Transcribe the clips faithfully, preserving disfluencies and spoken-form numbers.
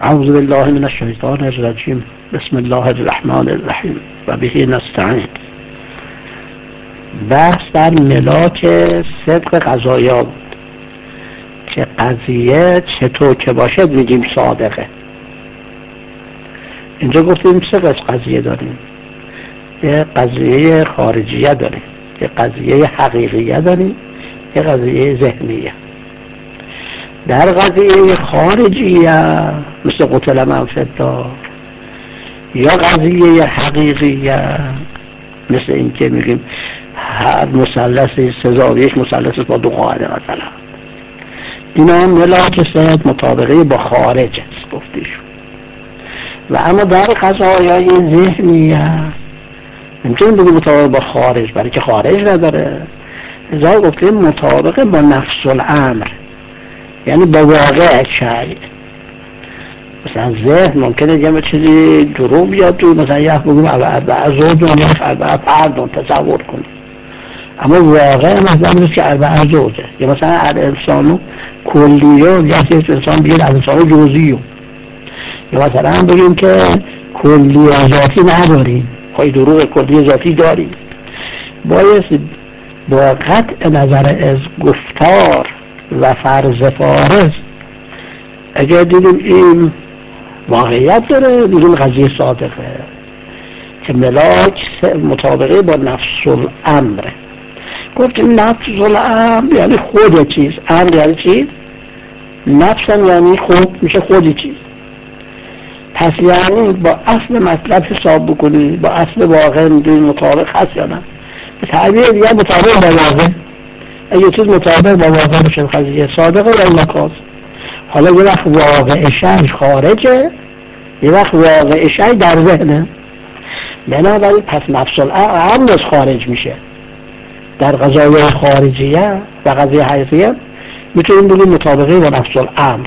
اعوذ بالله من الشیطان الرجیم. بسم الله الرحمن الرحیم و به نستعین. بحث در ملاک صدق قضایا بود که قضیه چطور که باشد میگیم صادقه. اینجا گفتیم سه قسم قضیه داریم. یه قضیه خارجیه داریم، یه قضیه حقیقیه داریم، یه قضیه ذهنیه. در قضیه خارجیه مثل قتل من فی الدار، یا قضیه حقیقیه مثل این که میگیم هر مثلث سزا یک مثلث با دو قاعده مثلا، اینا ملاک صد مطابقه با خارج است گفته شد. و اما در قضایای ذهنیه نمیتونیم بگیم مطابقه با خارج، برای که خارج نداره. ازای گفتیم مطابقه با نفس الامر، یعنی با واقع شیء. مثلا ذهن ممکنه یه چیزی دروغ بیاد تو، مثلا یه بگیم اربعه زوج یا اربعه فرد تصور کنیم، اما واقع مثلا نیست که اربعه زوجه. یا مثلا الانسان کلیه یا یک انسان بگید الانسان جزئیه، یا مثلا بگیم که کلیه ذاتی نداریم، خواهی دروغ کلیه ذاتی داریم. باید با قطع نظر از گفتار و فرض فارض اگر دیدیم این واقعیت داره، دیدیم قضیه صادقه که ملاک مطابقه با نفس الامر. گفتیم نفس الامر یعنی خود چیز، امر یعنی چیز، نفس یعنی خود، میشه خودی چیز. پس یعنی با اصل مطلب حساب بکنی، با اصل واقع میدونی مطابق هست یا نه. به تعبیر دیگه مطابق با واقع، اگه چیز مطابق با واقع بشه قضیه صادقه یا نکاز. حالا یه وقت واقع شی خارجه، یه وقت واقع شی در ذهنه. بنابراین پس نفس الامر از خارج میشه. در قضایای خارجیه و قضیه حقیقیه میتونیم بگیم مطابقه با نفس الامر،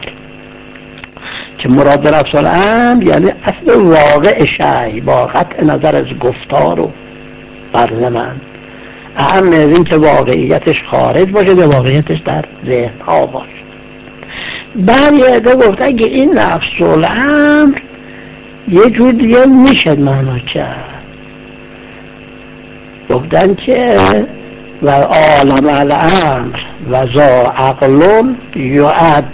که مراد به نفس الامر یعنی اصل واقع شی با قطع نظر از گفتار و فرض من، اهم از این که واقعیتش خارج باشه یا واقعیتش در ذهن ها باشه. بعد گفتن که این نفس الامر یه جور دیگه میشه معنا کرد. گفتن که و عالم الامر و ذا عقل یعد،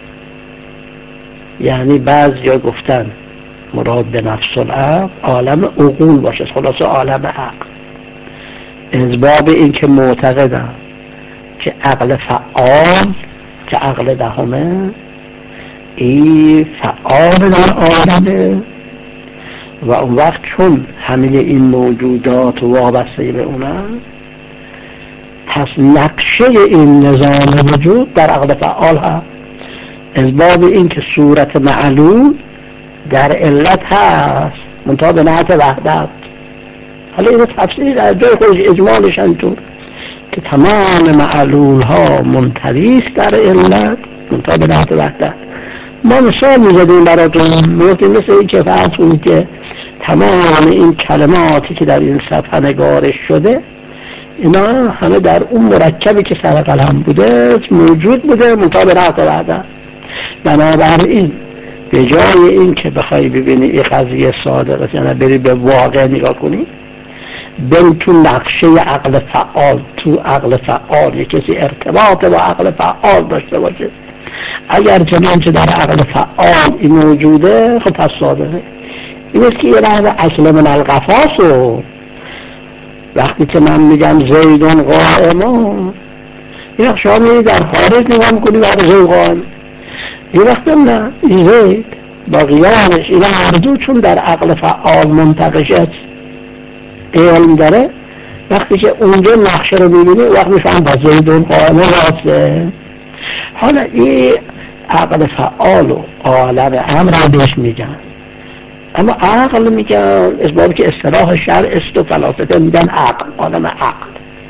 یعنی بعضی ها گفتن مراد به نفس الامر عالم عقول باشه، خلاصه عالم عقل، از باب این که معتقدم که عقل فعال که عقل دهمه این فعال در عالمه، و اون وقت چون همه این موجودات وابسته به اونم، پس نقشه این نظام وجود در عقل فعال هست، از باب این که صورت معلوم در علت هست منتها به نحت وحدت. حالا این تفسیر در جای خودش اجمالش اینطور که تمام معلول ها منطویست در علت منتها به نحت وحدت. ما مثال میزدیم براتون، میگفتیم مثل این که فرض کنید که تمام این کلماتی که در این صفحه نگارش شده اینا همه در اون مرکبی که سر قلم بوده موجود بوده منتها به نحت وحدت. بنابراین به جای این که بخوای ببینی این قضیه صادقه یعنی بری به واقع نگاه کنی، بری تو نقشه عقل فعال، تو عقل فعال یک کسی ارتباط با عقل فعال داشته باشه. اگر چنانچه در عقل فعال این موجوده خب پس صادقه. این است که یه رهد اصل من القفاس و وقتی که من میگم زیدون قائمون، این وقت شما میری در خارج نگاه میکنی برای زید قائم، این وقت نه، این زید با قیامش این هر دو چون در عقل فعال منتقشت علم داره، وقتی که اونجا نقشه رو ببینی وقت میفهم با زیدون قائمه راسته. حالا این عقل فعال و عالم امر بهش میگن، اما عقل میگن اسبابی که اصطلاح شرع است و فلاسفه میگن عقل، عالم عقل.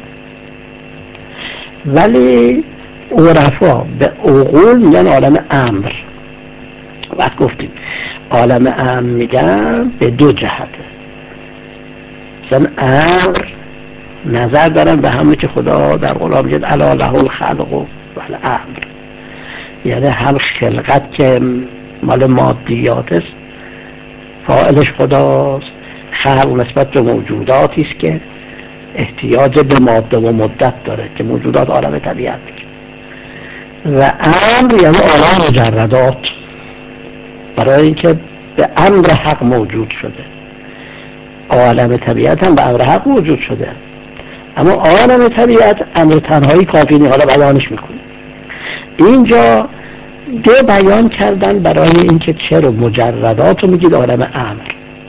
ولی عرفا به عقول میگن عالم امر. وقت گفتیم عالم امر میگن به دو جهته. مثلا امر نظر دارن به همه که خدا در قرآن میگه الا له الخلق و الامر، یعنی هم خلقت که مال مادیات است، فاعلش خداست. خلق نسبت به موجوداتی است که احتیاج به ماده و مدت داره که موجودات عالم طبیعت میگه. و امر یعنی عالم مجردات، برای اینکه به امر حق موجود شده. عالم طبیعت هم به امر حق موجود شده، اما عالم طبیعت امر تنهایی کافی نیست. حالا بیانش میکنه. اینجا دو بیان کردن برای اینکه چرا مجردات رو میگید عالم امر.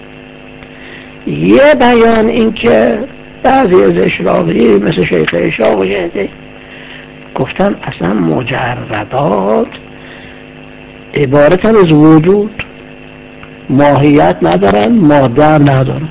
یه بیان اینکه بعضی از اشراقی مثل شیخ اشراق و شیخ گفتن اصلا مجردات عبارتن از وجود، ماهیت ندارن، ماده هم ندارن،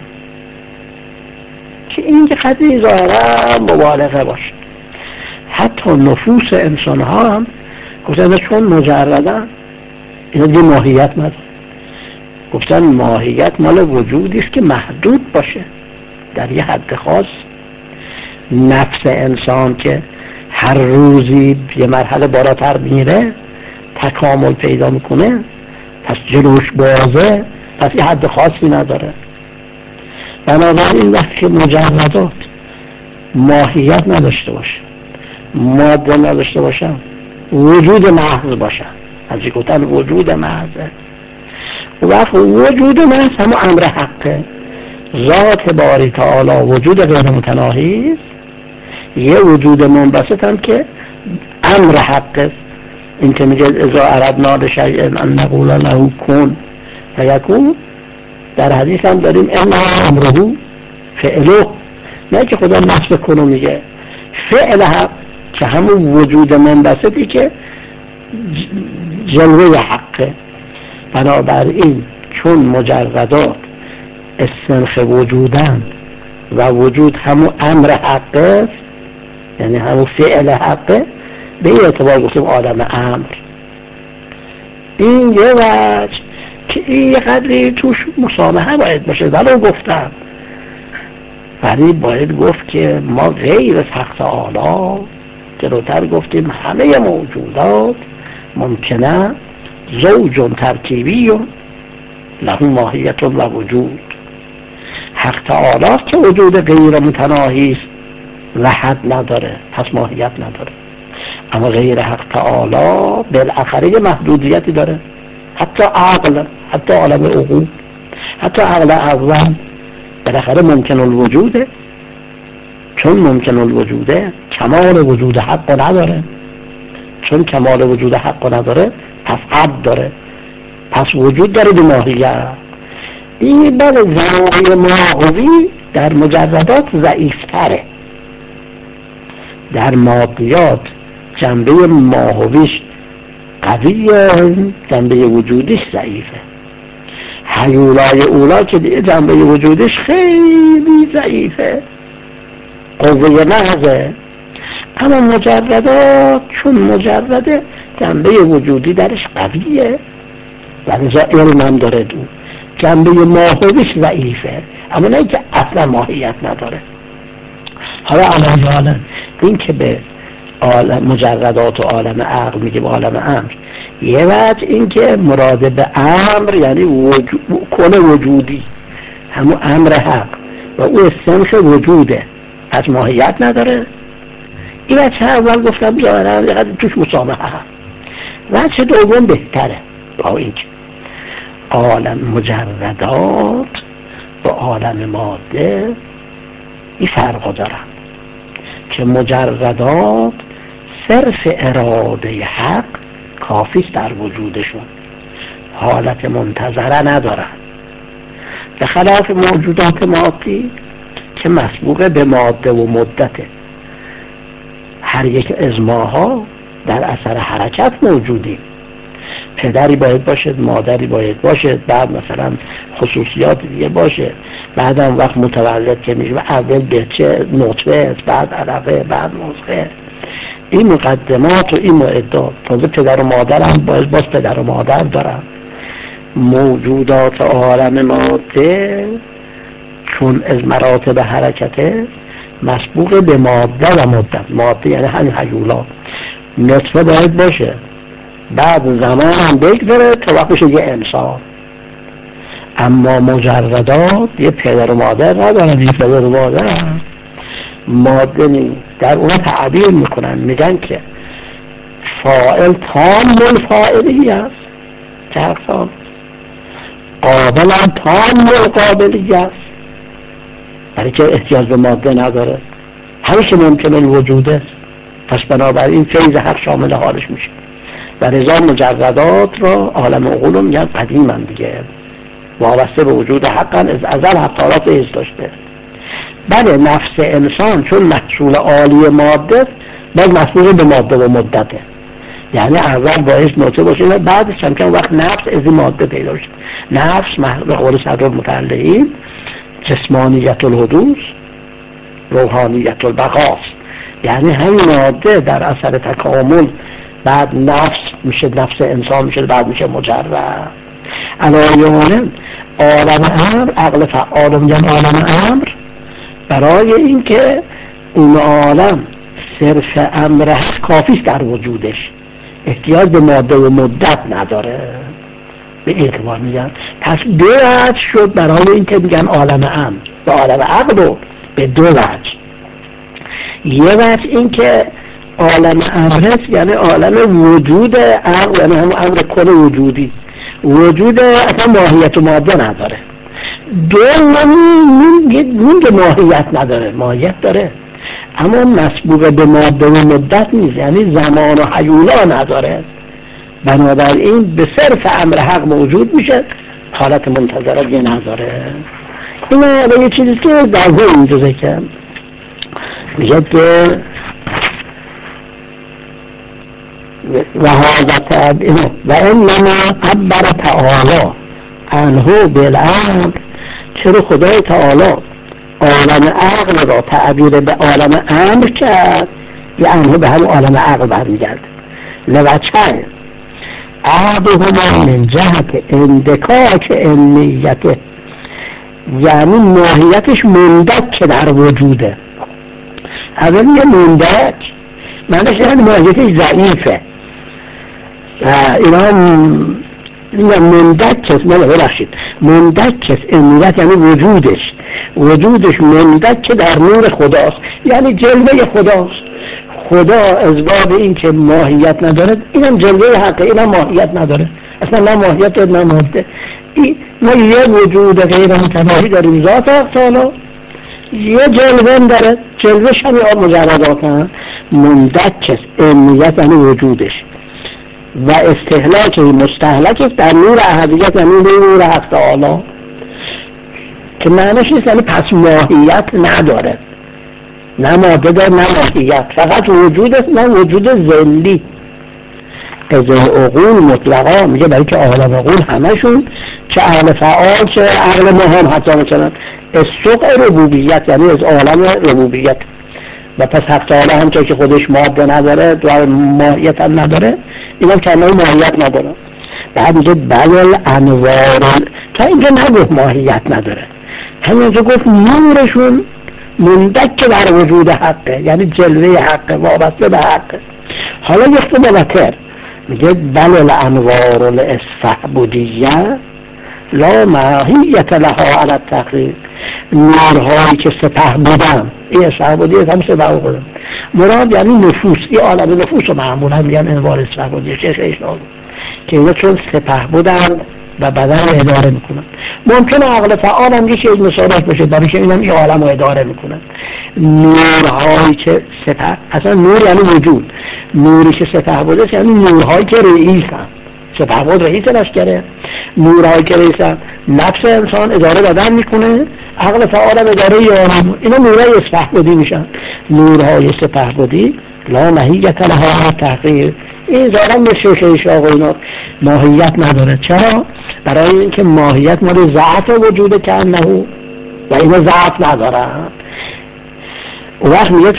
که این که قضیه ظاهرا مبالغه باشه. حتی نفوس انسان ها هم گفتن چون مجردن اینا دیگه ماهیت ندارن. گفتن ماهیت مال وجودی است که محدود باشه در یه حد خاص. نفس انسان که هر روزی یه مرحله بالاتر میره، تکامل پیدا میکنه، پس جلوش بازه، پس یه حد خاصی نداره. بنابراین وقتی مجردات ماهیت نداشته باشه، ماده نداشته باشن، وجود محض باشن، از این گفتن وجود محضه، وقت وجود محض همون امر حقه. ذات باری تعالی وجود غیر متناهی است، یه وجود منبسط هم که امر حقه. این که میگه اذا اردنا لشیء ان نقول له کن فیکون، در حدیث هم داریم انما امره فعله، نه که خدا نفس کنو میگه، فعل حق که همون وجود منبسطی که جلوه حقه. بنابراین چون مجردات استنخ وجودن و وجود همون امر حقه، یعنی همون فعل حقه، به این اعتبار گفتیم عالم امر. این یه وجه که این یه قدری توش مسامحه باید باشه. ولو گفتم ولی باید گفت که ما غیر از حق تعالی، جلوتر گفتیم همه موجودات ممکنه زوج ترکیبی له ماهیت و وجود. حق تعالی که وجود غیر متناهی است و حد نداره، پس ماهیت نداره. اما غیر حق تعالی بالاخره یه محدودیتی داره، حتی عقل، حتی عالم عقول، حتی عقل اول بالاخره ممکن الوجوده. چون ممکن الوجوده کمال وجود حق نداره، چون کمال وجود حق نداره پس حد داره، پس وجود داره به ماهیت. این بله ضروری ماهوی در مجردات ضعیفتره، در مادیات جنبه ماهویش قویه، جنبه وجودیش ضعیفه. حیولای اولا که دیگه جنبه وجودیش خیلی ضعیفه، قوه محضه. اما مجردات چون مجرده جنبه وجودی درش قویه و لذا علم هم داره، دو جنبه ماهویش ضعیفه، اما نه که اصلا ماهیت نداره. حالا عالم این که به عالم مجردات و عالم عقل میگیم عالم امر، یه وقت این که مراد به امر یعنی وجود، کل وجودی، همون امر حق و او استنخ وجوده، پس ماهیت نداره. این وچه اول گفتم ظاهرا یقدر توش مسامحه هست. وچه دوم بهتره، با این که عالم مجردات با عالم ماده این فرق دارن که مجردات صرف اراده حق کافیست در وجودشون، حالت منتظره ندارن، به خلاف موجودات مادی که مسبوق به ماده و مدته. هر یک از ماها در اثر حرکت موجودیم، پدری باید باشد، مادری باید باشد، بعد مثلا خصوصیات دیگه باشه، بعد هم وقت متولد که میشه اول بچه نطفه، بعد علقه، بعد مضغه. این مقدمات و این معدات، تازه پدر و مادر هم باید باز پدر و مادر دارن. موجودات عالم ماده چون از مراتب حرکته مسبوق به ماده و مدت. ماده یعنی همین حیولا، نطفه باید باشه، بعد زمان هم بگذره تا وقت بشه یه انسان. اما مجردات یه پدر و مادر ندارن، یه پدر و مادر هم ماده نیست، در اون تعبیر میکنن، میگن که فاعل تام الفاعلی است که اقسام، قابل هم تام القابلی است برای که احتیاج به ماده نداره، همیشه ممکن الوجود است. پس بنابراین فیض حق شامل حالش میشه. و رضا مجردات را عالم عقول رو میگن قدیم هم دیگه، وابسته به وجود حقا از ازل حقارات فیض داشته. بله نفس انسان چون محصول عالی ماده باز محصول به ماده و مدته، یعنی اول باعث نوته باشه و بعدش هم که وقت نفس از این ماده پیدا شد. نفس به قول صدر المتعلقین جسمانیت الحدوث روحانیت البقاست، یعنی همین ماده در اثر تکامل بعد نفس میشه، نفس انسان میشه، بعد میشه مجرد. علایه عالم امر، عقل فعال میگن عالم امر، برای اینکه اون عالم صرف امر هست کافیست در وجودش، احتیاج به ماده و مدت نداره. به اعتبار میگن پس دو وجه شد برای اینکه میگن عالم امر و عالم عقل رو به دو وجه. یه وجه این که عالم امر هست یعنی عالم وجود عقل، یعنی هم امر کل وجودی، وجود اصلا ماهیت و ماده نداره. دو نون ماهیت نداره، ماهیت داره اما مسبوق به ماده و مدت نیست، یعنی زمان و حیولا نداره. بنابراین به صرف امر حق موجود میشه، حالت منتظره دیگه نداره. این یه چیزی که در ذهن اینجا ذکر میگه که و حاضت و انما عبر تعالی عنه بالامر، چرا خدای تعالی عالم عقل را تعبیر به عالم امر کرد، یه عنه به هم عالم عقل برمیگرد. لوچه عقلهما من جهت اندکاک علمیته، یعنی ماهیتش مندک در وجوده. اول یه مندک معنیش یعنی ماهیتش ضعیفه، اینا هم مندک کس مالا ببخشید مندک کس علمیت یعنی وجودش وجودش مندک در نور خداست، یعنی جلوه خداست. خدا از باب این که ماهیت نداره، اینم جلوه حقه، اینم ماهیت نداره، اصلا نه ماهیت نه ماده. این ما یه وجود غیر متناهی داریم ذات حق تعالی، یه جلوه داره، جلوهش هم یه مجردات هم مندک علمیت یعنی وجودش و استهلاک مستهلک در نور احدیت یعنی نور حق تعالی، که معنیش نیست یعنی پس ماهیت نداره، نه ماده داره نه ماهیت، فقط وجود است، نه وجود ذلی. قضای عقول مطلقا میگه برای که عالم عقول همشون چه عقل فعال چه عقل مهم حتی مثلا استقع ربوبیت یعنی از عالم ربوبیت، و پس حق تعالی هم که خودش ماده نداره و ماهیت هم نداره، اینم که همه ماهیت نداره. بعد میگه بلل انوار، تا اینجا نگفت ماهیت نداره، همینجا گفت نورشون مندک در وجود حقه، یعنی جلوه حقه، وابسته به حقه. حالا یه خود بالاتر میگه بلل انوار الاسفحبودیه لا ماهیت لها علی التقریر، نورهایی که سپه بودن، این اسفحبودیه هم سپه بودن مراد یعنی نفوس، این عالم نفوس رو معمولا میگن انوار اسفحبودیه شیخ ایشناغ، که اینا چون سپه بودن و بدن رو اداره میکنن. ممکنه عقل فعال هم یه چیز مصادف بشه برای که اینم این عالم رو اداره میکنن. نورهایی که سپه، اصلا نور یعنی وجود، نوری که سپه بوده یعنی نورهایی که رئیس هم، سپه بود رئیس لشکره، نورهایی که رئیس هم نفس انسان اداره بدن میکنه، عقل فعال هم اداره عالم، اینا نورهای سپه بودی میشن. نورهای سپه بودی لا ماهیت لها تحقیر، این ظاهرا به شیخ ایشاق و اینا ماهیت نداره. چرا؟ برای اینکه ماهیت مال ذات وجوده که انهو و اینا ذات ندارن. و وقت میگه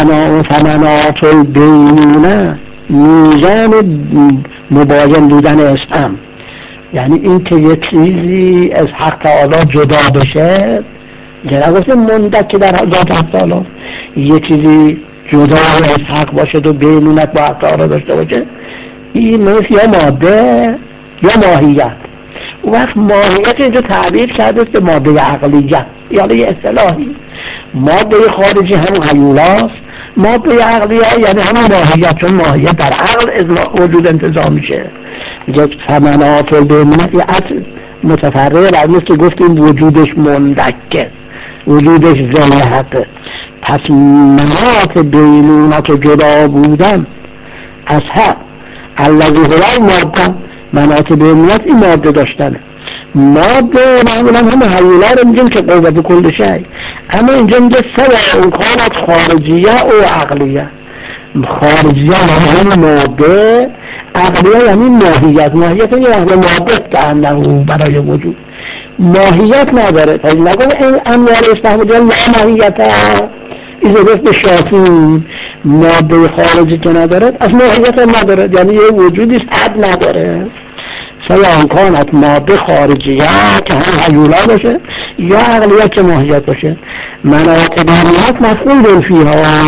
فمنات البینونه، میزان مباین بودن اسم، یعنی این که یک چیزی از حق تعالی جدا بشه، یعنی نگفتیم مندک که در ذات حق تعالی یه چیزی جدا از حق باشه و بینونت با حق تعالی داشته باشه، این مثل یا ماده یا ماهیت. اون وقت ماهیت اینجا تعبیر کرده به ماده عقلیت، یعنی یه اصطلاحی. ماده خارجی همون هیولاست، ماده عقلیه یعنی همون ماهیت، چون ماهیت در عقل وجود انتظام میشه. میگه ثمنات البینات یه اصل متفرقه در مثل که گفتیم وجودش مندکه، وجودش ذل حقه. پس منات بینونت و جدا بودن از حق الذی هو الماده، منات بینونت این ماده داشتنه. ماده معمولا هم هیولا رو میگیم که قوت کل شی، اما اینجا میگه سبع امکانات خارجیه و عقلیه. خارجیه یعنی ماده، عقلیه یعنی ماهیت. ماهیت یعنی اهل ماده کهنه برای وجود ماهیت نداره. پس نگم این انوار استحمدی لا ماهیت این درست به شافی ماده خارجی که نداره از ماهیت هم نداره، یعنی یه وجودی حد نداره. سواء کانت ماده خارجیه که هم هیولا باشه یا عقلیه که ماهیت باشه. مناط بینیت مفعول فیها،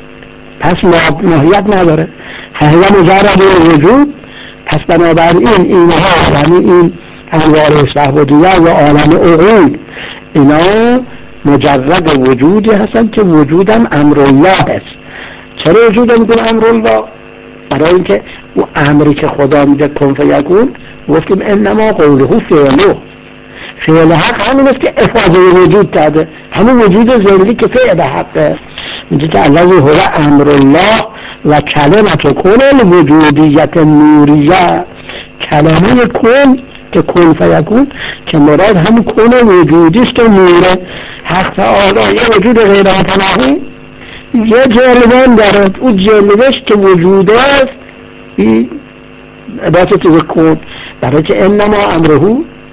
پس ماهیت نداره. هیه مجرد وجود، پس بنابراین اینها یعنی این انوار استحبادیه و عالم عقول اینا مجرد وجودی هستن که وجودم امرالله هست. چرا وجودم میگن امرالله؟ برای اینکه او امری که خدا میده کن فیکون، گفتیم انما قوله فعله. فعل حق همین است که افاده وجود کرده، همین وجود ذلی که فعل حقه. میگه که الذی هو امرالله و کلمت کن الوجودیت نوریه، کلمه کن که کن فیکون که مراد همون کن وجودی است که نوره. حق تعالی یه وجود غیر متناهی یه جلوان دارد، اون جلوش که وجود است این عبادت کن، برای که انما امره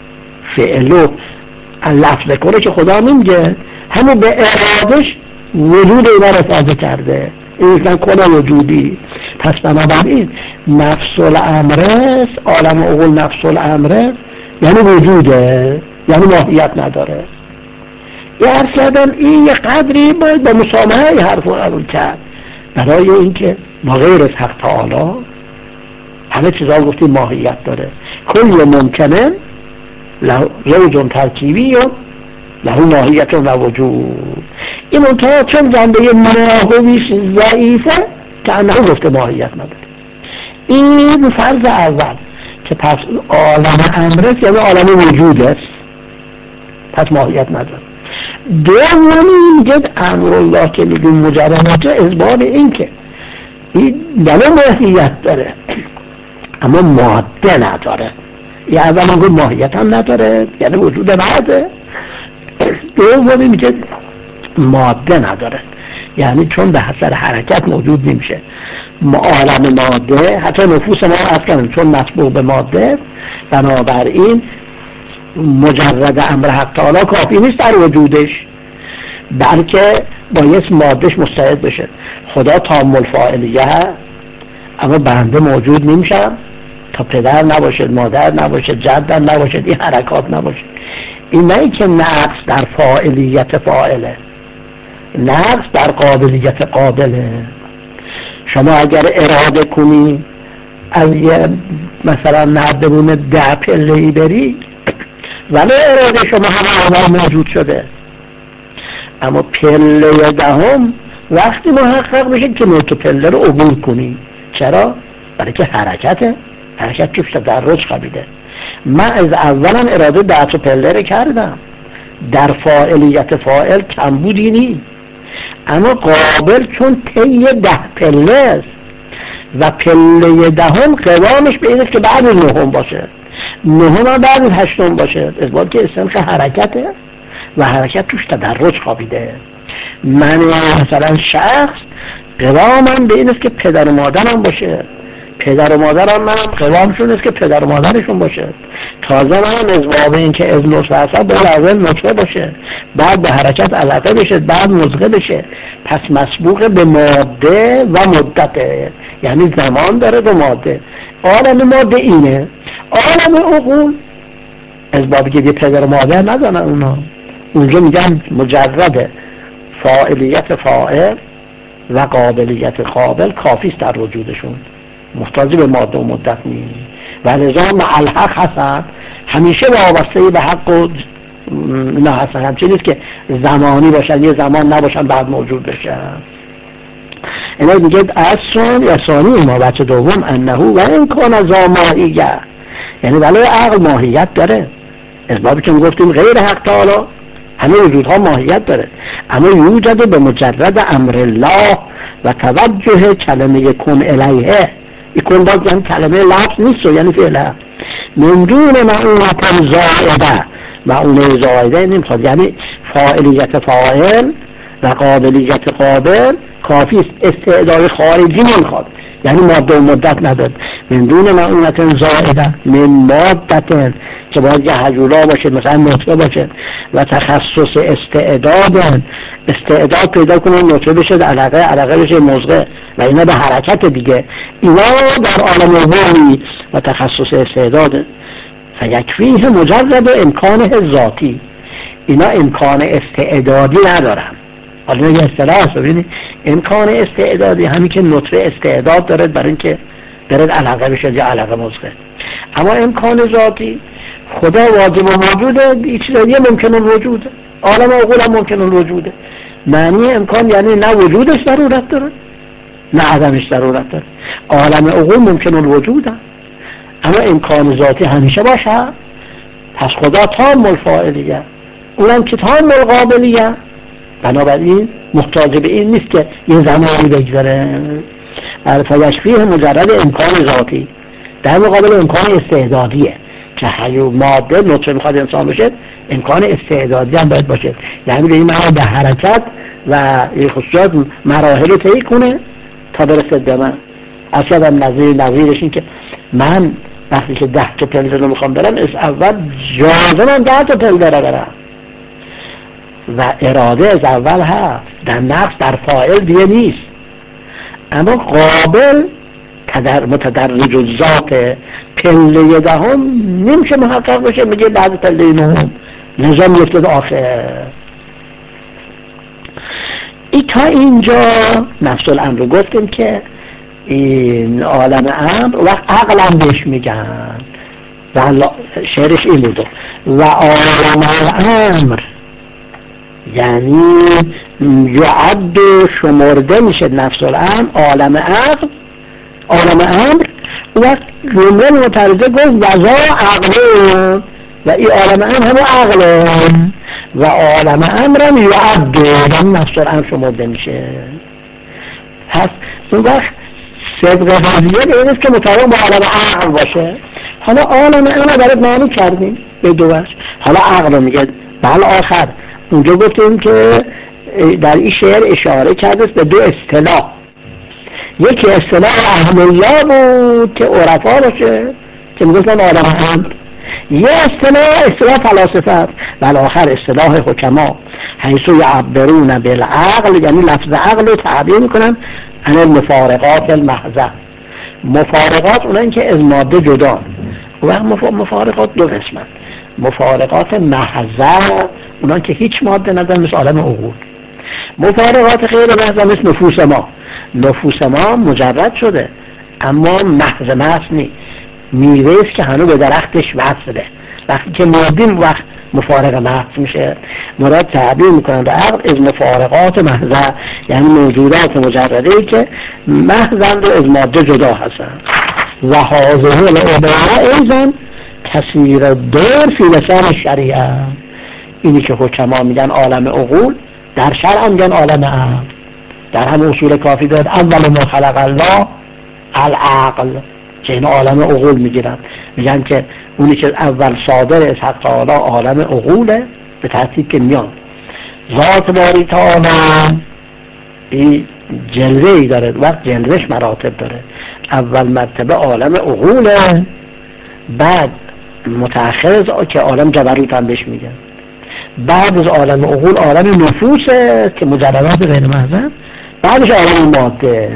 فعلو لفظ کنه که خدا نمیگه، همون به ارادش وجود اینا رو افاده کرده، این کن وجودی. پس بنابراین نفس الامره، عالم عقول نفس الامره یعنی وجوده، یعنی ماهیت نداره. یه عرض کردم این یه قدری باید با مسامحه ی حرف رو قبول کرد، برای اینکه ما غیر از حق تعالی همه چیزا گفتیم ماهیت داره. کل ممکنه زوج ترکیبی و له ماهیت و وجود. این منطقه چون زنده ماهویش ضعیفه که انه گفته ماهیت نداره. این فرض اول که پس عالم امرس یعنی عالم وجود است، پس ماهیت نداره. دومی میگه امرالله که میگه مجرداته اثبات این که این بله ماهیت داره اما ماده نداره. یه اول میگه ماهیت هم نداره یعنی وجود نداره. دومی میگه ماده نداره یعنی چون به اثر حرکت موجود نمیشه. عالم ماده حتی نفوس ما از کنیم چون مسبوق به ماده، بنابراین مجرد امر حق تعالی کافی نیست در وجودش، بلکه باید مادهش مستعد بشه. خدا تام الفاعلیه اما بنده موجود نمیشم تا پدر نباشه، مادر نباشه، جد نباشه، این حرکات نباشه. این نه که نقص در فاعلیت فاعله، نقص در قابلیت قابله. شما اگر اراده کنی از یه مثلا نردبون ده پله‌ای بری ولی اراده شما هم اول موجود شده، اما پله دهم وقتی محقق بشه که نوت پله رو عبور کنی. چرا؟ برای که حرکته، حرکت توش تدرج قبیله. من از اولم اراده ده تا پله رو کردم، در فاعلیت فاعل کمبودی نیست، اما قابل چون طی ده پله است و پله دهم قوامش به این است که بعد از نهم باشه، نهم بعد از هشتم باشه، اثبات که اسمش حرکته و حرکت توش تدرج خوابیده. من مثلا شخص قوامم به این است که پدر و مادرم باشه، پدر و مادرم منم قوامشون است که پدر و مادرشون باشه، تازه منم ازواب این که از نطفه هستم باید اول نطفه باشه، بعد به حرکت علقه بشه، بعد مضغه بشه. پس مسبوق به ماده و مدته، یعنی زمان داره به ماده. عالم ماده اینه. عالم عقول از بابی که یه پدر و مادر ندارن اونا، اونجا میگن مجرد فاعلیت فاعل و قابلیت قابل کافیست در وجودشون. محتاج به ماده و مدت نیست و لذا مع الحق هستن، همیشه وابسته به حق و اینا هستن. همچنین نیست که زمانی باشن یه زمان نباشن بعد موجود بشن. اینا میگه اصلا یا ثانی ما بچه دوم انه و این کن از ماهیت، یعنی ولی عقل ماهیت داره، اسبابی که گفتیم غیر حق تعالی همه وجودها ماهیت داره، اما یوجد به مجرد امر الله و توجه کلمه کن الیه. این کن باز یعنی کلمه لفظ نیست، یعنی فعله من دون معونت زائده. معونه زائده نمیخواد، یعنی فاعلیت فاعل و قابلیت قابل کافی است، استعداد خارجی نمیخواد، یعنی ماده و مدت نداد. من دون معونت زائده من مادت که باید یه حجولا باشه، مثلا نطفه باشه، و تخصص استعداد استعداد پیدا کنه نطفه بشه علقه، علقه بشه مزغه و اینا به حرکت دیگه، اینا در عالم عمومی و تخصص استعداد فیکفیه مجرد امکانه ذاتی. اینا امکان استعدادی ندارن. حالا یه اصطلاح هست ببینید، امکان استعدادی همین که نطفه استعداد داره برای اینکه برد علقه بشه یا علقه مزغه، اما امکان ذاتی خدا واجب و موجوده، هیچ چیزی ممکن الوجوده، عالم عقول هم ممکن الوجوده. معنی امکان یعنی نه وجودش ضرورت داره نه عدمش ضرورت داره، عالم عقول ممکن الوجوده اما امکان ذاتی همیشه باشه. پس خدا تام الفاعلیه، اونم که تام القابلیه، بنابراین محتاج به این نیست که یه زمانی بگذاره. فیکفیه مجرد امکان ذاتی در مقابل امکان استعدادیه که حیو ماده نطفه میخواد انسان بشه، امکان استعدادی هم باید باشه، یعنی به این معنی به حرکت و خصوصات مراحل رو طی کنه تا برسه به من. اصلا نظیر نظیرش این که من وقتی که ده تا پل رو میخوام برم، از اول جازمم ده تا پل داره برم و اراده از اول هست، در نفس در فاعل دیگه نیست، اما قابل تدر متدرج ذات پله دهم نمیشه محقق بشه، میگه بعد پله نهم نظام یفتد آخر. ای تا اینجا نفس الامر رو گفتیم که این عالم امر و عقلم بهش میگن و شعرش این بوده و عالم الامر یعنی یعد شمرده میشه نفس الامر عالم عقل عالم امر و جمله معترضه گفت وضا عقل و این عالم امر همه عقل و عالم امرم یعد یعنی نفس الامر شمرده میشه. پس اون وقت صدق قضیه به این است که مطابق با عالم عقل باشه. حالا عالم امر برای معنی کردیم به دو وجه. حالا عقل میگه بل آخر اونجا گفتیم که در این شعر اشاره کرده به دو اصطلاح، یکی اصطلاح اهل الله بود که عرفا باشه که میگفتن عالم امر، یه اصطلاح اصطلاح فلاسفه بل آخر اصطلاح حکما حیث یعبرون بالعقل، یعنی لفظ عقل رو تعبیر میکنن عن المفارقات المحضه. مفارقات اونایی که از ماده جدا، و مفارقات دو قسمت، مفارقات محضه اونایی که هیچ ماده ندارن مثل عالم عقول، مفارقات غیر محضه مثل نفوس ما. نفوس ما مجرد شده اما محض محض نیست، میوه‌ای که هنوز به درختش وصله، وقتی که مردیم وقت مفارق محض میشه. مراد تعبیر میکنن به عقل از مفارقات محضه، یعنی موجودات مجرده‌ای که محضند و از ماده جدا هستن. و هذه العباره ایضا کثیر دور فی لسان شریعه، اینی که حکما میگن عالم عقول در شرع هم میگن عالم عقل. در هم اصول کافی داد اول ما خلق الله العقل که این عالم عقول میگیرن، میگن که اونی که اول صادر از حق تعالی عالم عقوله، به ترتیب که میان ذات باری تعالی این جلوه ای داره، وقت جلوهش مراتب داره، اول مرتبه عالم عقوله، بعد متأخر که عالم جبروت هم بهش میگن، بعد از عالم عقول عالم نفوسه که مجردات غیر محضه، بعدش عالم ماده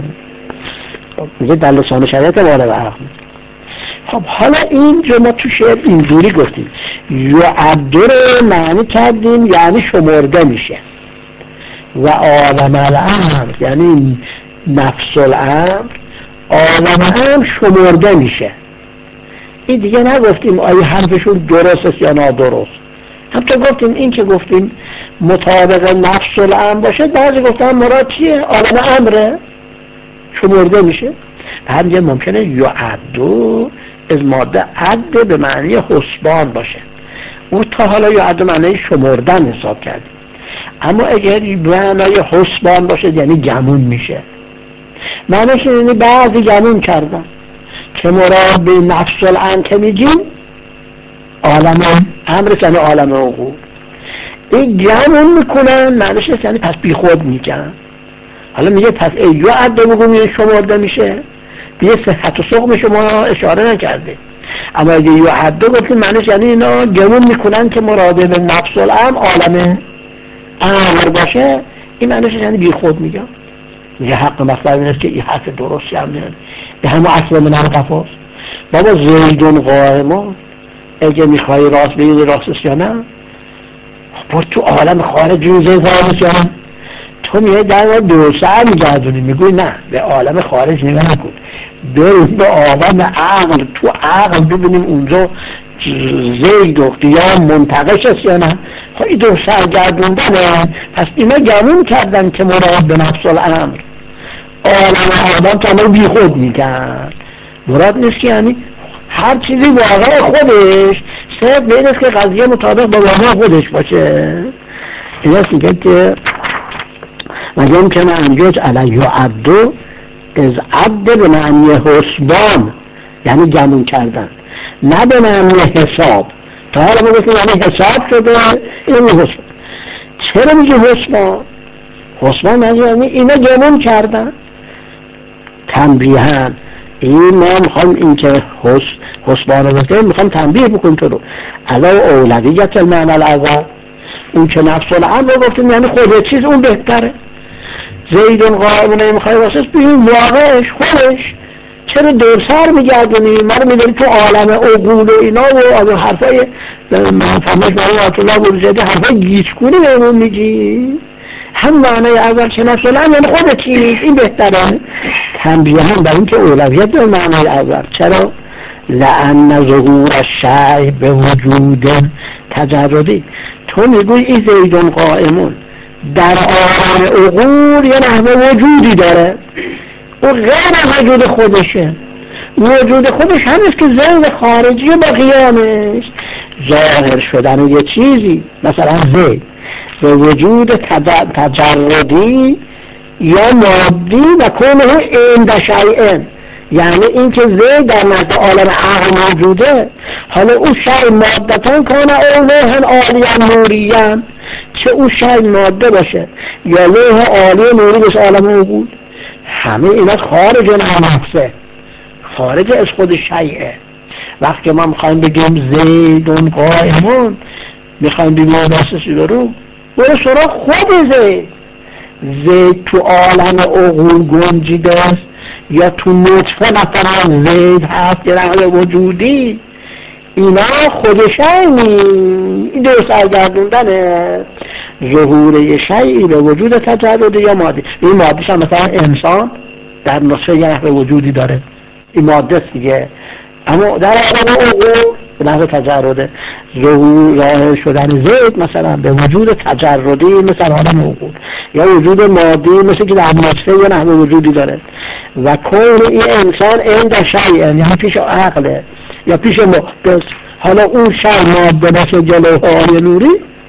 میگه در لسان شریعت وارد عقل. خب حالا اینجا ما تو شعر اینجوری گفتیم یعد رو معنی کردیم یعنی شمرده میشه، و عالم الامر یعنی نفس الامر عالم هم شمرده میشه. این دیگه نگفتیم آیا حرفشون درست است یا نادرست، حتی گفتیم این که گفتیم مطابق نفس الامر باشه، بعضی گفتن مراد چیه؟ عالم امره شمرده میشه. همینجا ممکنه یعدو از ماده عد به معنی حسبان باشه، اون تا حالا یعدو معنی شمردن حساب کردیم، اما اگر معنی حسبان باشه یعنی گمون میشه. معنیش یعنی بعضی گمون کردن که مراد به نفس الامر که میگیم عالم امر یعنی عالم عقول، این گمون میکنن معنیش یعنی پس بی خود میگن. حالا میگه پس یعدو بگم یه شمرده میشه، دیگه صحت و سقم شما اشاره نکرده، اما اگه یعدو گفتیم معنیش یعنی اینا گمون میکنن که مراد به نفس الامر عالم امر باشه، این معنیش یعنی بی خود میگن. میگه حق مطلب این است که این حرف درستی هم نیست، به همون اصل من هم قفاست. بابا زیدون قائمون اگه میخوایی راست بگید راست است یا نه، برد تو عالم خارج رو زید راست یا نه. تو میگه در دو سر میگردونی، میگوی نه به عالم خارج نگاه نکن، بریم به عالم عقل، تو عقل ببینیم اونجا زید و قیام منتقش است یا نه. خب این دو سر گردوندنه، پس اینا گمون کردن که مراد به نفس الامر عالم آدم تا بی خود میگن، مراد نیست. یعنی هر چیزی واقع خودش صرف به این است که قضیه مطابق با واقع خودش باشه. این است میگه که مگه که انجاز علی یعدو از عد به معنی حسبان یعنی گمون کردن، نه به معنی حساب. تا حالا ما گفتیم یعنی حساب شده، این حسبان. چرا میگه حسبان؟ حسبان یعنی اینا گمون کردن. تنبیهن این ما میخوام این که حسبان رو بکنیم، میخوام تنبیه بکنیم تو رو علا اولویت المعنی الاول. اون که نفس الامر رو گفتیم یعنی خود چیز اون بهتره. زیدون قائمونه میخوای واسه ببین واقعش خودش، چرا دور سر میگردونی ما رو میداری تو عالم عقول و اینا و از حرفای فهمش برای آتولا برزیده حرفای گیچگونی بهمون میگی. هم معنی اول که نفس الامر یعنی خود چیز این بهتره. تنبیه هم بر این که اولویت داره معنی اول. چرا؟ لأن ظهور الشیء به وجود تجردی. تو میگوی این زیدون قائمون در عالم عقول یه نحوه وجودی داره، او غیر وجود خودشه. وجود خودش همیست که زید خارجی با قیامش ظاهر شدن یه چیزی، مثلا زید به وجود تجردی یا مادی و کنه عند شیء، یعنی این که زید در نزد عالم عقل موجوده، حالا او شیء مادتان کنه او لوح عالی نوریان، چه او شیء ماده باشه یا لوح عالی نوری بس عالم عقول، همه اینا خارج عن نفسه، خارج از خود شیء. وقتی ما میخوایم بگیم زیدون قائمون، میخوایم بگیم دستشی برو برو سراغ خود زید. زید تو عالم عقول گنجیده است یا تو نطفه مثلا زید هست یه رحل وجودی، اینا خودشنی. این دو سرگردوندنه ظهور یه شیئی به وجود تجرده یا مادی. این مادیش هم مثلا انسان در نطفه یه رحل وجودی داره، این ماده است دیگه، اما در عالم عقول به نحو تجرده ظهور ظاهر شدن زید مثلا به وجود تجردی مثل عالم عقول، یا وجود مادی مثل که در نطفه یه نحو وجودی داره. و کون این انسان عند شیء یعنی پیش عقله یا پیش محدث، حالا اون شیء ماده باشه جلوه عالی نوری،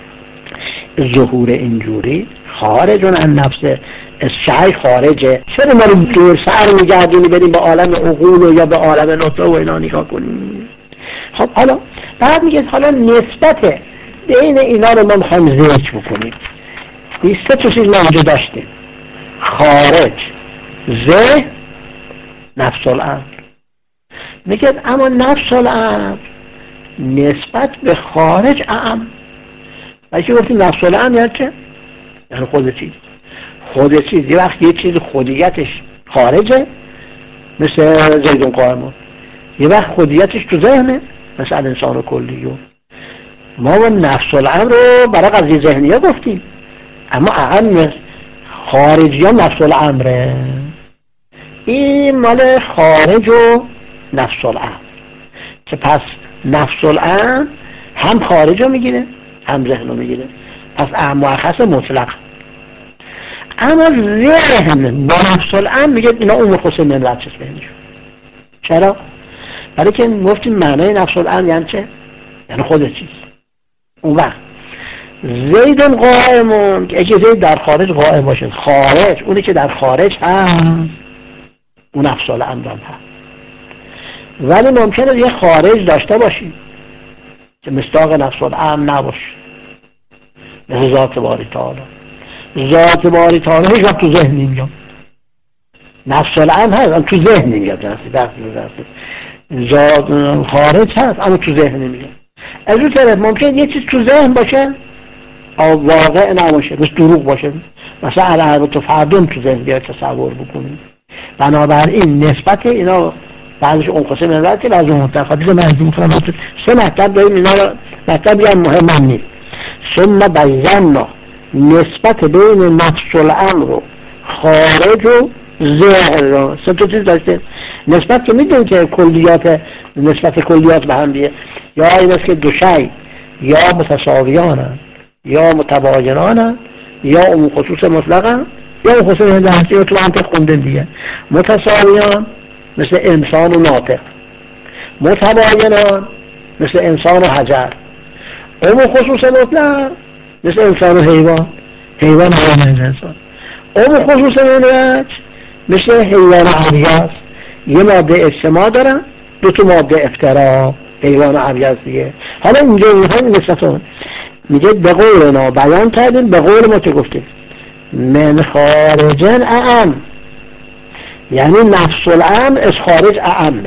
ظهور اینجوری خارج عن نفسه، از شیء خارجه. چرا ما رو دور سر میگردونی بریم به عالم عقول یا به عالم نطفه و اینا نگاه کنیم؟ خب حالا بعد میگه حالا نسبت بین اینا رو ما میخوایم ذکر بکنیم. این سه تا چیز ما اینجا داشتیم: خارج، ذهن، نفس الامر. میگه اما نفس الامر نسبت به خارج اعم. اگه گفتیم نفس الامر یعنی چه؟ یعنی خود چیز. خود چیز یه وقت یه چیز خودیتش خارجه مثل زیدون قائمون، یه وقت خودیتش تو ذهنه مثل انسان کلیون. ما و نفس الامر رو برای قضیه ذهنیه گفتیم، اما اهم خارجی هم نفس الامره. این مال خارج و نفس الامر، که پس نفس الامر هم خارج رو میگیره هم ذهن رو میگیره، پس اعم مرخص مطلق. اما ذهن با نفس الامر میگه اینا اون خصوص منوت چیز بینشون. چرا؟ برای که گفتیم معنای نفس الامر یعنی چه؟ یعنی خود چیز. اون وقت زید قائمون که اگه زید در خارج قائم باشه، خارج اونی که در خارج هست اون نفس الامر هم هست. ولی ممکنه یه خارج داشته باشی که مصداق نفس الامر نباشه، مثل ذات باری تعالی. ذات باری تعالی هیچ وقت تو ذهن نمیاد، نفس الامر هست تو ذهن نمیاد، ذات خارج هست اما تو ذهن نمیاد. از اون طرف ممکن یه چیز تو ذهن باشه او واقع نباشه، مثل دروغ باشه، مثلا الان تو فردم تو ذهن بیاد تصور بکنیم. بنابراین نسبت اینا بعضش اون قسم نظرتی بعض اون منتقادی رو منظور میکنم. سه مطلب داریم، اینا رو مطلب هم مهم هم نیست. ثم بینا نسبت بین نفس الامر و خارج و ذهن رو، سه تا چیز داشته. نسبت که میدونیم که کلیات، نسبت کلیات به هم دیگه، یا این است که دو شی یا متساویانن یا متباینانن یا اون خصوص مطلقن یا اون خصوص هندسی رو تو منطق خوندن دیگه. متساویان مثل انسان و ناطق، متباینان مثل انسان و حجر، اون خصوص مطلق مثل انسان و حیوان، حیوان و انسان. اون خصوص منوج مثل حیوان و عریض، یه ماده اجتماع دارن، دو تا ماده افتراق، حیوان و عریض دیگه. حالا اینجا میخوایم نسبتون میگه به قولنا بیان کردیم، به قول ما که گفتیم من خارجن اعم، یعنی نفس الامر از خارج اعمه.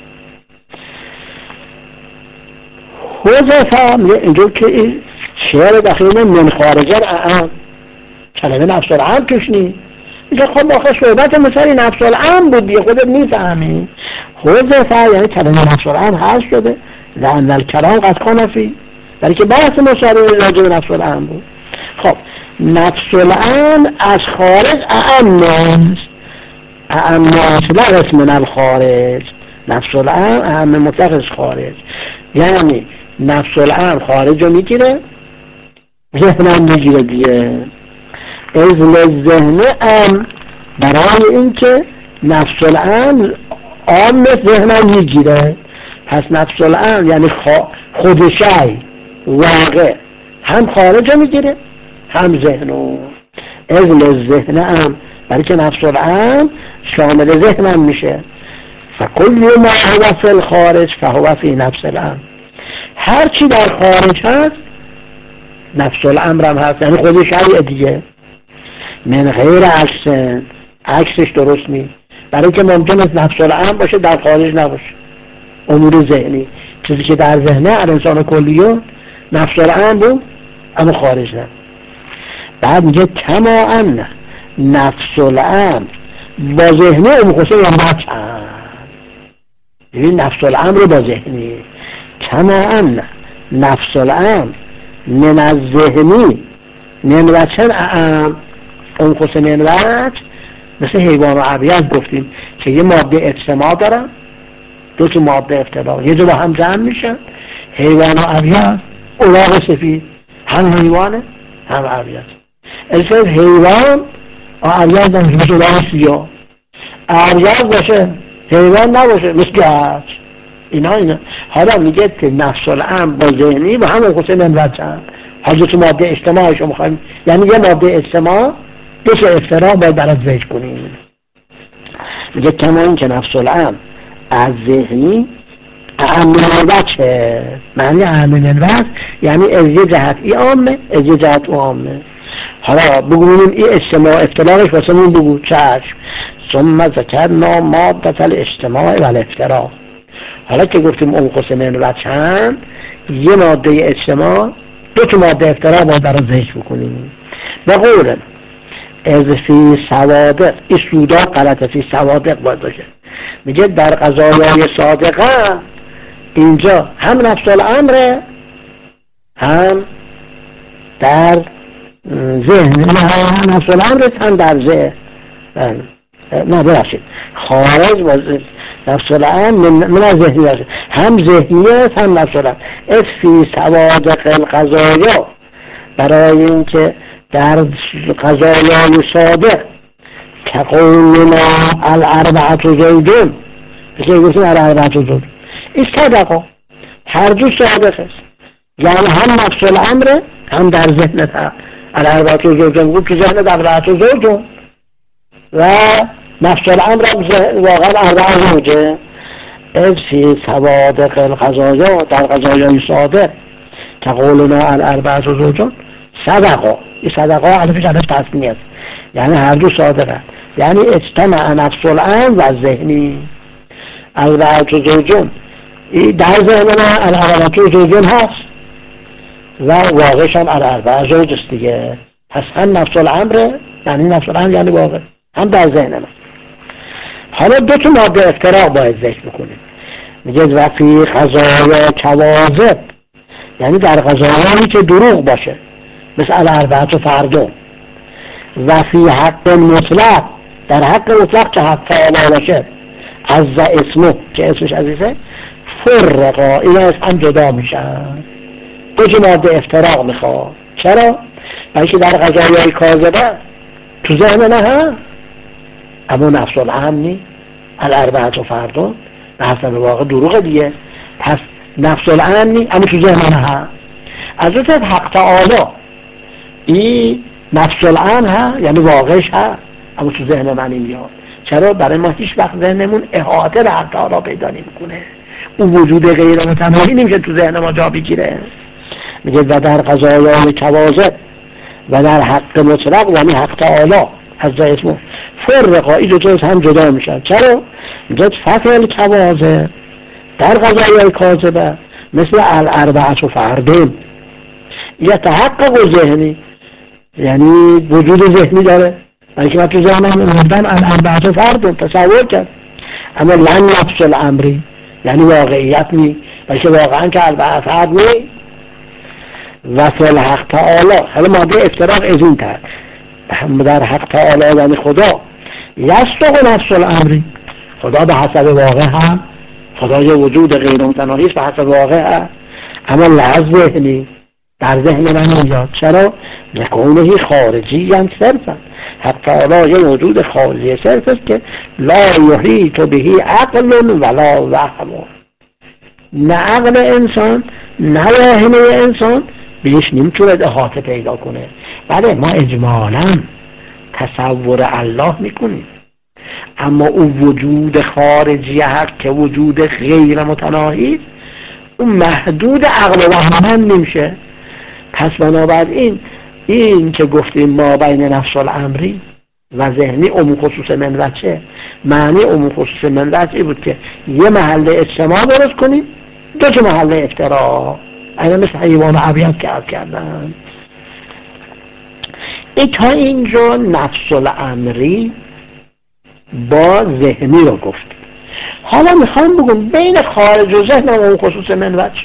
حذف میگه اینجور که این شعر دخیل من خارجن اعم کلمه نفس الامر توش نیست. میگه خب آخه صحبت مثلا نفس الامر بود دیگه، خودت میفهمی. حذف یعنی کلمه نفس الامر حذف شده، لأن الکلام قد کان فیه، برای که بحث مصاحبه راجع به نفس الامر بود. خب نفس الامر از خارج اعم است، اعم مطلق اسم من الخارج، نفس الامر اعم مطلق از خارج، یعنی نفس الامر خارج رو میگیره، ذهن هم میگیره دیگه. از لذهن ام، برای اینکه نفس الامر عام ذهن هم میگیره، پس نفس الامر یعنی خودشای واقع هم خارج رو میگیره هم ذهنو. از لذهن ام برای که نفس الامر شامل ذهن هم میشه. فکل ما هو فی الخارج فهو فی نفس الامر، هر چی در خارج هست نفس الامر هم هست، یعنی خودشای دیگه. من غیر عکس، عکسش درست نیست، برای که ممکن است نفس الامر باشه در خارج نباشه. امور ذهنی، چیزی که در ذهنه الانسان کلیون نفس الامر بود اما خارج نه. بعد میگه کما ان نفس الامر با ذهنی امخصه یا نفس، ببین نفس الامر با ذهنی. کما ان نفس الامر من از ذهنی نمرچن اعم، اون خصوص منوج مثل حیوان و عریض گفتیم که یه ماده اجتماع دارن، دو تا ماده افتراق، یه جو با هم جمع میشن. حیوان و عریض اوراق سفید، هم حیوانه هم عریض. اصلا حیوان و عریض نمیشه، مثل اوراق سیاه. عریض باشه حیوان نباشه مثل گچ. اینا اینا حالا میگه که نفس الامر با ذهنی با هم خصوص منوج هم، حالا تو ماده اجتماعش رو میخوایم، یعنی یه ماده اجتماع دو تا افتراق باید برات ذکر کنیم. میگه کما این که نفس الامر از ذهنی اعم منوچه، معنی اعم منوچ یعنی از یه جهت ای عامه از یه جهت او عامه. حالا بگویم این اجتماع افتراقش واسه من بگو چشم. ثم ذکرنا مادة الاجتماع و الافتراق، حالا که گفتیم اون قسم منوچ هم یه ماده اجتماع دو تا ماده افتراق باید برات ذکر بکنیم. به قول از فی صوادق، این سودا غلطه، فی صوادق باید باشه. میگه در قضایای صادقه اینجا هم نفس الامر هم در ذهن، هم نفس الامر هم در ذهن. نه ببخشید خارج با نفس الامر من از ذهنی است، هم ذهنی است هم نفس الامر. اف فی سوادق القضایا، برای اینکه در قضایای صادق کقولنا الاربعة زوجون، مثل گفتیم الاربعة زوجون، این صدقه هر دو صادق است، یعنی هم نفس الامر هم در ذهن الاربعة زوجون بود تو ذهن الاربعة زوجون و نفس الامر هم واقعا اربعة زوجه. اذ فی سوادق القضایا، در قضایای صادق کقولنا الاربعة زوجون صدقه، این صدقه علفش علف تصنیه است، یعنی هر دو صادقه، یعنی اجتمع نفس الامر و ذهنی. الاربعة زوجون در ذهن ما الاربعة زوجون هست و واقعش هم الاربعة زوج است دیگه، پس هم نفس الامر یعنی نفس الامر یعنی واقع هم در ذهن ما. حالا دو تا ماده افتراق باید ذکر بکنیم. میگه و فی قضایا کواذب، یعنی در قضایایی که دروغ باشه مثل الاربعة فردون. و فی حق مطلق، در حق مطلق که حق تعالی باشه عز اسمه که اسمش عزیزه، فرقا اینا از هم جدا میشن. دو تا ماده افتراق میخواد. چرا؟ بلکه در قضایای کاذبه تو ذهن نه هم اما نفس الامر نی، الاربعة فردون به حسب واقع دروغ دیگه، پس نفس الامر نی اما تو ذهن نه هم. از اون حق تعالی این نفس الامر ها یعنی واقعش ها اما تو ذهن من میاد. چرا؟ برای ما هیچ وقت ذهنمون احاطه به حق تعالی پیدا نمیکنه، اون وجود غیر متناهی نمیشه تو ذهن ما جا بگیره. میگه و در قضایای کواذب و در حق مطلق یعنی حق تعالی عز اسمه فرقا، این دو تا هم جدا میشن. چرا؟ میگه فتح کواذب در قضایای کاذبه مثل الاربعة فردون یتحقق ذهنی، یعنی وجود ذهنی داره، بلکه من تو ذهنم مردم الاربعة فردون تصور کرد، اما لن نفس الامری یعنی واقعیت نی، بلکه واقعا که الاربعة فرد نی. و فی الحق تعالی، حالا ماده افتراق از این تر در حق تعالی یعنی خدا یصدق نفس الامری، خدا به حسب واقع هم خدای وجود غیر متناهی است به حسب واقع هم، اما لحظ ذهنی در ذهن من میاد. چرا؟ لکونه خارجی هم صرفا، حق تعالی یه وجود خارجی صرف است که لا یحیط به عقل ولا وهم، نه عقل انسان نه واهمه انسان بهش نمیتونه احاطه پیدا کنه. بله ما اجمالا تصور الله میکنیم، اما اون وجود خارجی حق که وجود غیر متناهی اون محدود عقل و وهم نمیشه. پس بنابراین این که گفتیم ما بین نفس الامری و ذهنی عموم خصوص من وجه، معنی عموم خصوص من وجه بود که یه محل اجتماع درست کنیم، دو تا محل افتراق، اینا مثل حیوان و عبیت که عرض کردن. ای تا اینجا نفس الامری با ذهنی رو گفت. حالا میخوام بگم بین خارج و ذهن و عموم خصوص من وجه،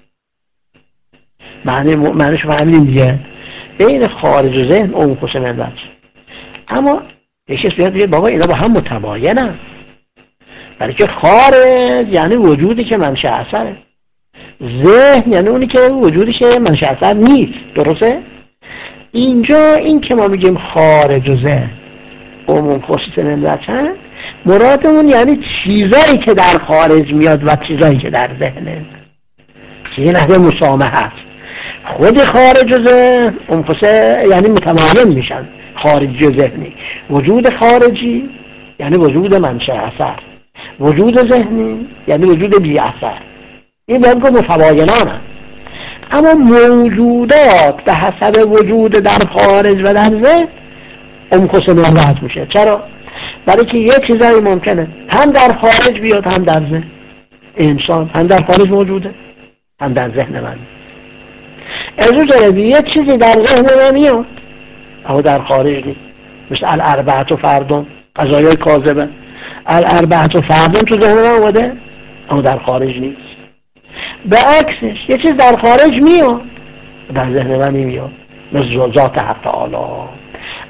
معنی معنیش فهمیدیم دیگه، بین خارج و ذهن عموم خصوص من وجه. اما یه کسی بیاد بگه بابا اینا با هم متباینن، برای که خارج یعنی وجودی که منشأ اثره، ذهن یعنی اونی که وجودی که منشأ اثر نیست. درسته؟ اینجا این که ما میگیم خارج و ذهن عموم خصوص من وجه، مرادمون یعنی چیزایی که در خارج میاد و چیزایی که در ذهنه، که یه نحوه مسامحه هست. خود خارج و ذهن عموم خصوص یعنی متمایل میشن، خارجی و ذهنی. وجود خارجی یعنی وجود منشأ اثر، وجود ذهنی یعنی وجود بی اثر. این باید که متباینان هست. اما موجودات به حسب وجود در خارج و در ذهن عموم خصوص من وجه میشه. چرا؟ برای که یه چیزایی ممکنه هم در خارج بیاد هم در ذهن. انسان هم در خارج موجوده هم در ذهن من. از اون طرف یه چیزی در ذهن من میاد اما در خارج نیست، مثل الاربعة فردون قضایای کاذبه، الاربعة فردون تو ذهن من اومده اما در خارج نیست. به عکسش یه چیز در خارج میاد در ذهن من نمیاد، مثل ذات حق تعالی،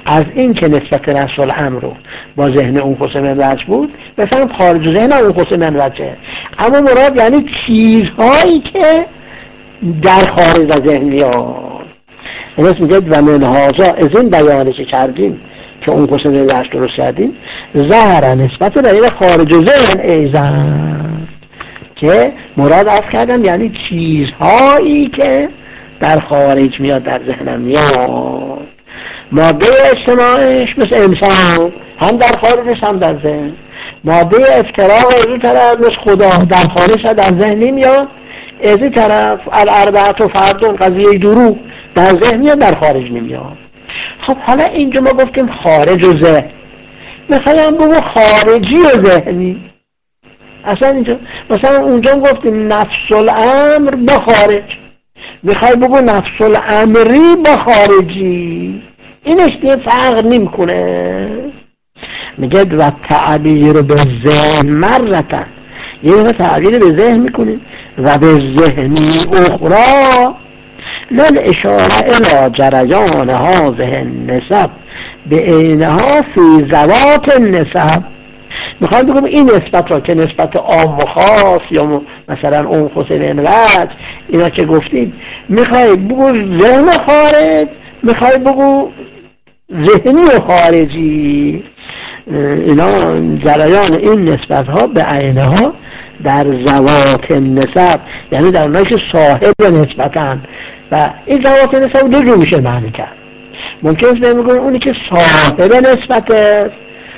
از این که نسبت نفس الامر رو با ذهن اون خصوص منوج بود مثلا خارج ذهن اون خصوص منوجه، اما مراد یعنی چیزهایی که در خارج از ذهن میاد. درست میگه و منهازا از این بیانی که کردیم که اون خصوص منوج درست کردیم ظاهر نسبت به این خارج ذهن ایزن، که مراد از کردم یعنی چیزهایی که در خارج میاد در ذهنم میاد. ماده اجتماعش مثل انسان هم در خارجش هم در ذهن، ماده افتراق از اون طرف مثل خدا در خارج در ذهن میاد، از این طرف الاربعه و فردون قضیه دروغ در ذهن میاد در خارج نمیاد. خب حالا اینجا ما گفتیم خارج و ذهن، مثلا بگو خارجی و ذهنی. اصلا اینجا مثلا اونجا گفتیم نفس الامر با خارج، میخوای بگو نفس الامری با خارجی، اینش دیگه فرق نمی کنه. میگه و تعبیر به ذهن مرتن، یه دفعه تعبیر به ذهن میکنیم و به ذهنی اخرى لن اشاره الى جریان هذه النسب به عینها فی ذوات النسب. میخوام بگم این نسبت را که نسبت عام و خاص یا مثلا اون خصوص منوج اینا که گفتید، میخوای بگو ذهن خارج، میخوای بگو ذهنی و خارجی، اینا جریان این نسبت ها به عینه ها در ذوات نسب، یعنی در اونایی که صاحب نسبتن. و این ذوات نسب دو جور میشه معنی کرد. ممکن است بگیم اونی که صاحب نسبته،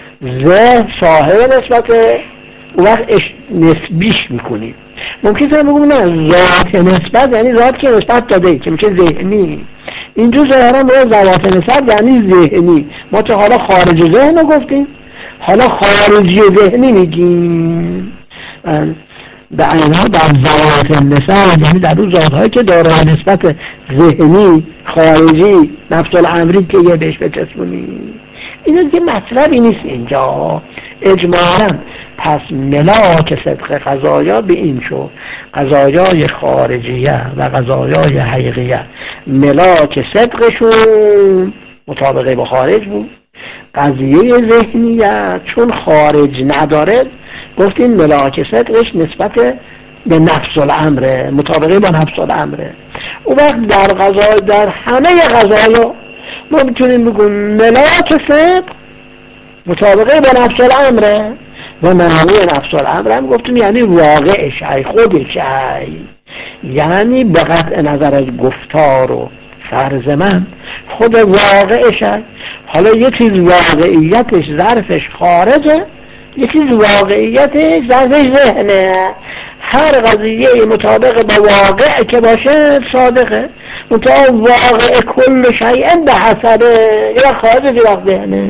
ذهن صاحب نسبته، اون وقت نسبیش میکنیم. ممکن است بگیم نه ذات نسبت یعنی ذات که نسبت داده که میشه ذهنی. اینجا ظاهرا به ذوات نسبت یعنی ذهنی. ما تا حالا خارج ذهن رو گفتیم، حالا خارجی ذهنی میگیم. به عینها در ذوات نسبت یعنی در اون ذات‌هایی که دارای نسبت ذهنی خارجی نفس الامری که یه بهش بچسبونی. اینو دیگه مطلبی نیست اینجا اجمالاً. پس ملاک صدق قضایا به این شو، قضایای خارجیه و قضایای حقیقیه ملاک صدقشون مطابقه با خارج بود. قضیه ذهنیت چون خارج نداره گفتیم ملاک صدقش نسبت به نفس الامره، مطابقه با نفس الامره. اون وقت در قضای در همه قضایا ما میتونیم بگیم ملاک صدق مطابقه با نفس الامره. و معنی نفس الامر هم گفتیم یعنی واقع شای، خود شای، یعنی به قطع نظر از گفتار و فرض من خود واقع شای. حالا یه چیز واقعیتش ظرفش خارجه، یه چیز واقعیتش ظرفش ذهنه. هر قضیه مطابق با واقع که باشه صادقه، مطابق واقع کل شیء به حسبه یا خارج یا ذهنه.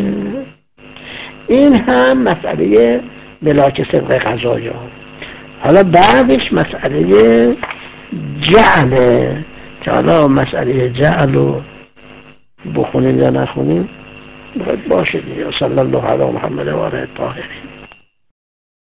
این هم مسئله ملاک صدق قضایا. حالا بعدش مسئله جعله، که حالا مسئله جعل رو بخونیم یا نخونیم باید باشه دیگه. صلی الله علی محمد و آله الطاهرین.